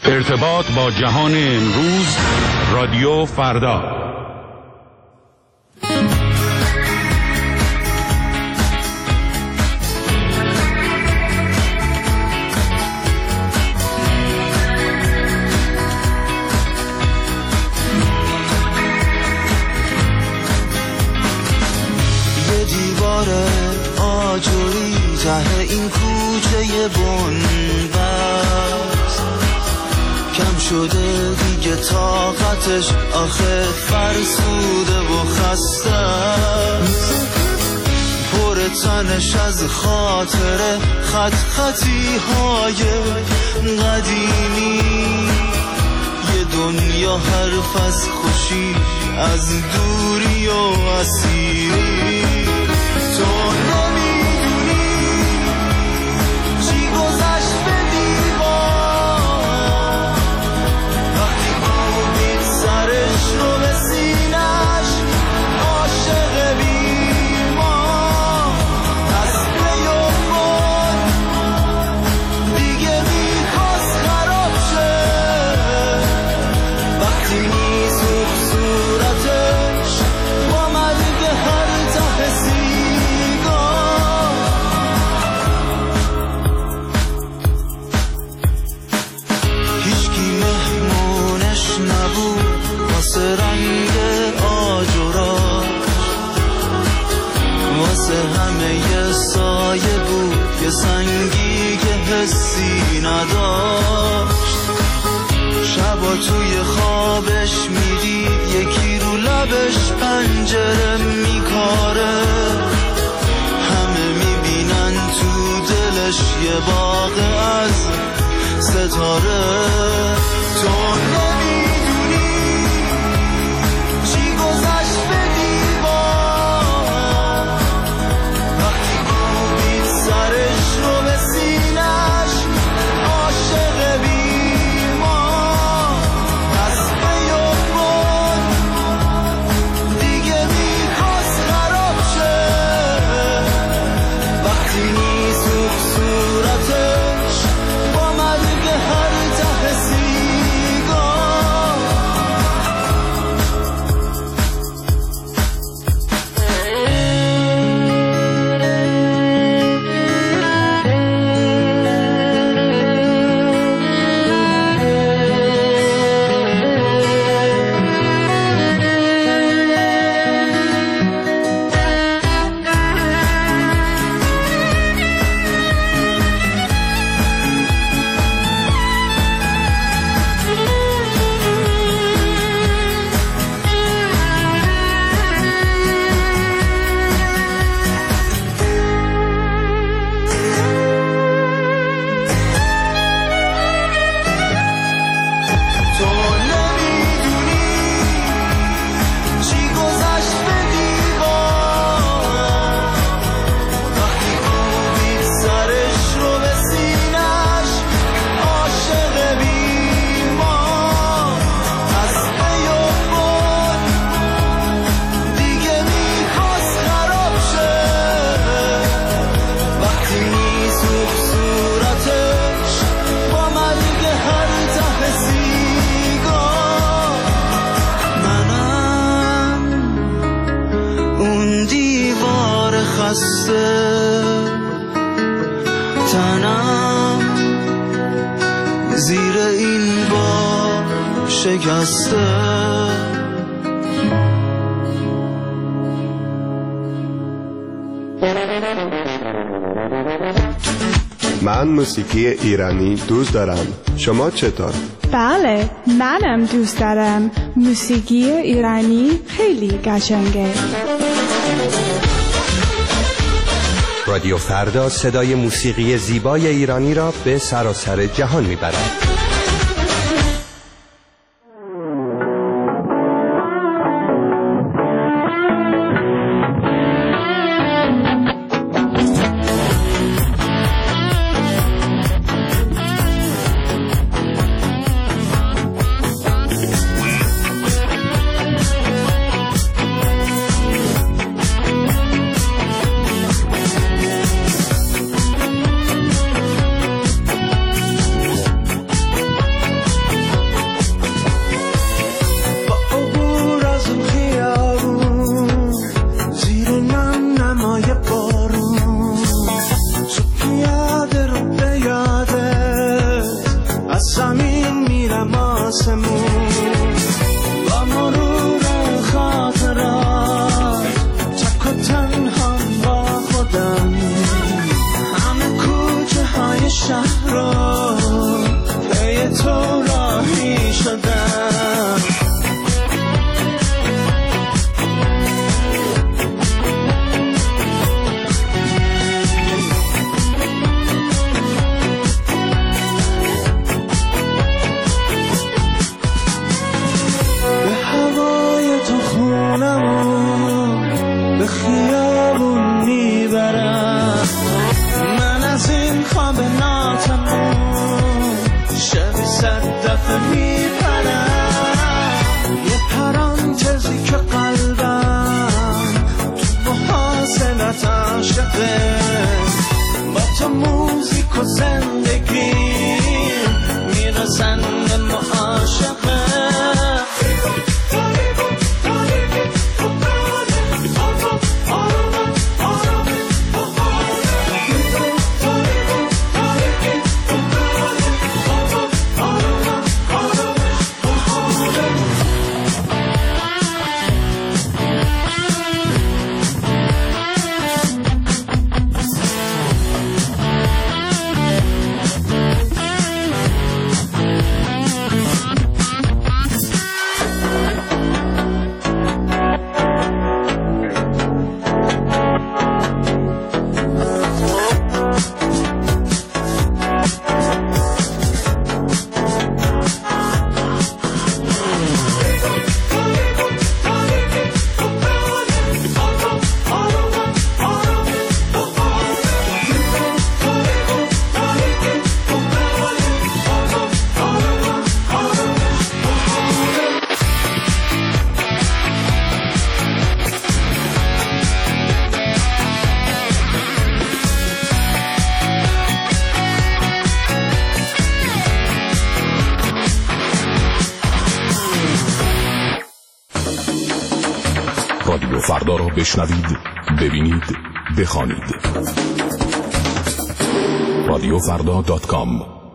ارتباط با جهان امروز، رادیو فردا. یه دیوار آجوری ته این کوچه بنبست، کم شده دیگه طاقتش، آخه فرسوده و خسته، پر تنش از خاطره، خط خطی های قدیمی، یه دنیا حرف از خوشی، از دوری و اسیری. تو نمیدونی چی گذشت به دیوار، وقتی کوبید سرش رو به سینش، عاشق بیمار از پیوان دیگه میخواست خراب شه، وقتی میسوخ صورتش با مرگ هر ته سیگار. هیچکی مهمونش نبود واسه رنگ آجوراش، واسه همه یه سایه بود یه سنگی که حسی نداشت. شبا توی خوابش میدید یکی رو لبش پنجره میکاره، همه میبینن تو دلش یه باغ از ستاره. تو نمیدونی چی گذشت به دیوار، وقتی کوبید سرش رو به سینش، عاشق بیمار از پیوان دیگه میخواست خراب شه، وقتی میسوخ صورتش با مرگ هر ته سیگار. تو نمیدونی چی گذشت به دیوار، وقتی کوبید سرش رو به سینش، عاشق بیمار از پیوان دیگه میخواست خراب شه، وقتی میسوخ صورتش با مرگ هر ته سیگار. منم اون دیوار خسته، تنم زیر این بار شکسته. من موسیقی ایرانی دوست دارم. شما چطور؟ بله، منم دوست دارم. موسیقی ایرانی خیلی قشنگه. رادیو فردا صدای موسیقی زیبای ایرانی را به سراسر جهان میبرد. آسمون با مرور خاطرات تک و تنها با خودم همه کوچه های شهر رو پی تو راهی شدم به خیابون میبرم من از این خواب ناتمام شب صد دفعه میپرم یه پرانتزی که قلبم تو محاصلت عاشقه با تو موزیک و زندگی میرسن به معاشقه رادیو فردا را بشنوید، ببینید، بخوانید. radiofrda.com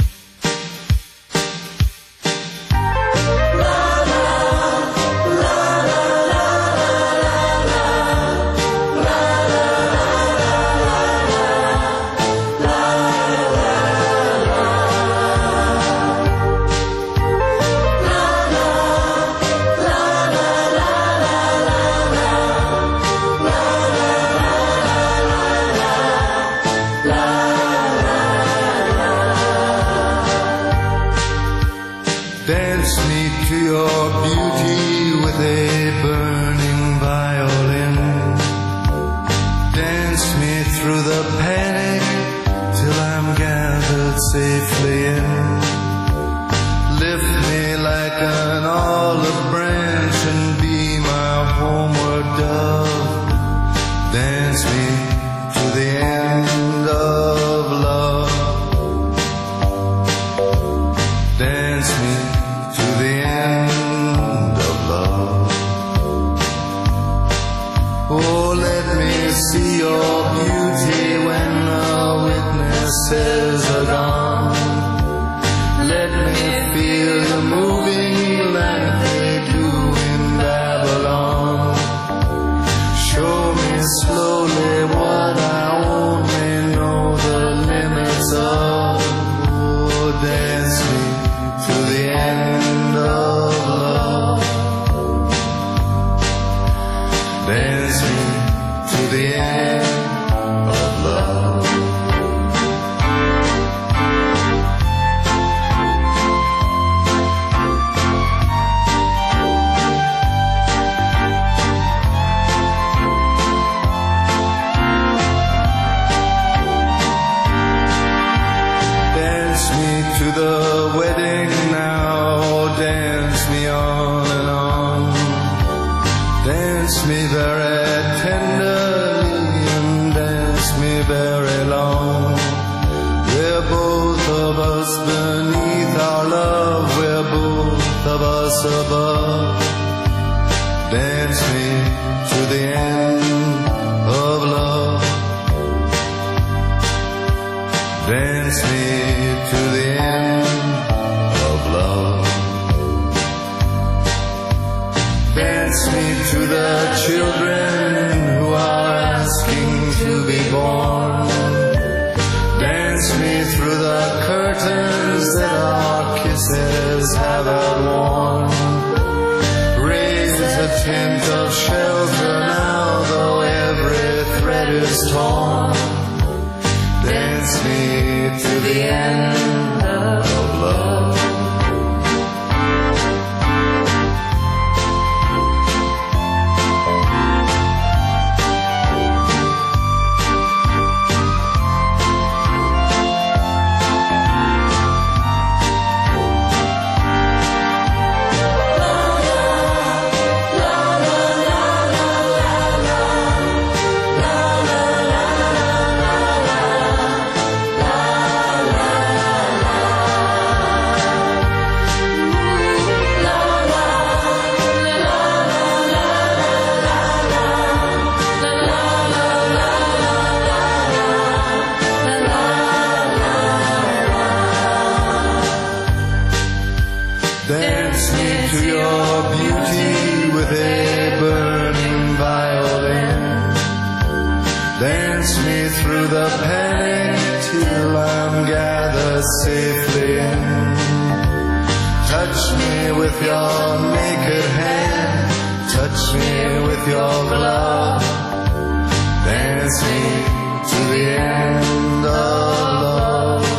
Dance me to your beauty with a burning violin. Dance me through the panic till I'm gathered safely in. Lift me like an olive branch and be my homeward dove. Dance me to the end of love. Dance me to the end of love. Oh, let me see your beauty when the witnesses are gone. Let me feel you moving like they do in Babylon. Show me slowly what I only know the limits of. Oh, dance me to the end of love. Dance me to the end of love. Dance me to the wedding now, dance me on and on. Dance me very tenderly and dance me very long. We're both of us beneath our love, we're both of us above. Dance me to the end of love. Dance me to the end of love. hands that our kisses haven't worn. Raise a tent of shelter now, though every thread is torn. Dance me to the end of love. Dance me to your beauty with a burning violin. Dance me through the panic till I'm gathered safely in. Touch me with your naked hand, touch me with your glove. Dance me to the end of love.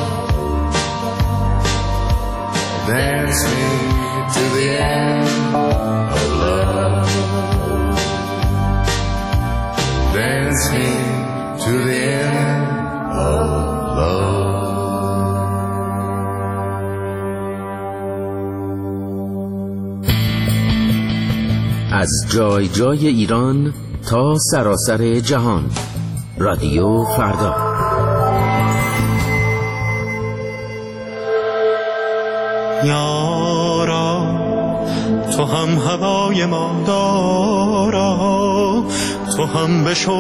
Dance me to the end of love. Dance me to the end of love. از جای جای ایران تا سراسر جهان، رادیو فردا. یارا تو هم هوای ما دارا، تو هم بشو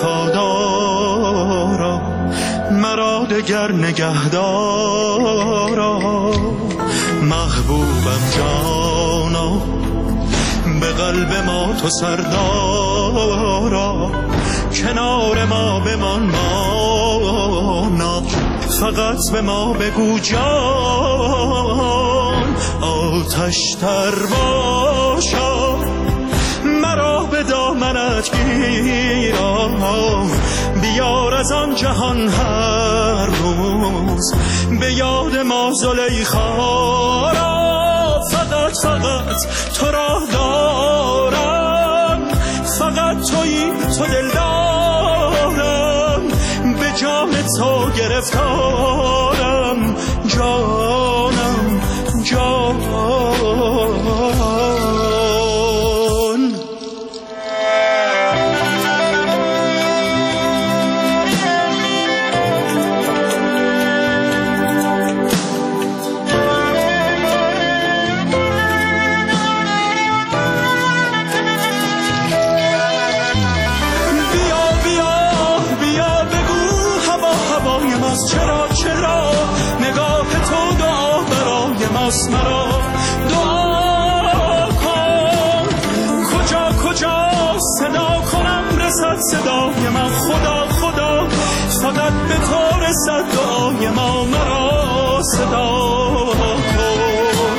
وفادارا، مرا دگر نگهدارا. محبوبم جانا، به قلب ما تو سردارا، کنار ما بمان مانا، فقط به ما بگو جان. آتش تر باشا، مرا به دامنت گیرا، بیار از آن جهان هر روز به یاد ما زلیخا را. فقط تو را دارم، فقط تویی تو دل دارم، به جام تو گرفتارم، جانم جان. چرا نگاه تو دعا برای ماست، مرا دعا کن. کجا صدا کنم رسد صدای من، خدا فقط به تو رسد دعای ما، مرا صدا کن.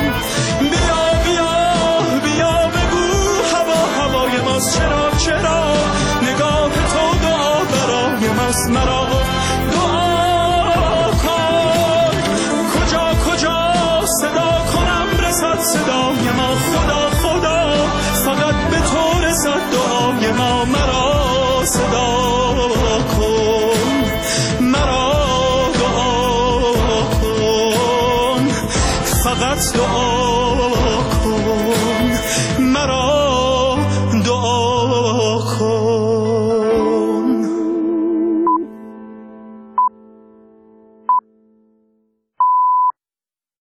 بیا بگو هوای ماست، چرا نگاه تو دعا برای ماست، مرا صدای ما، خدا فقط به تو رسد دعای ما، مرا صدا کن، مرا دعا کن، فقط دعا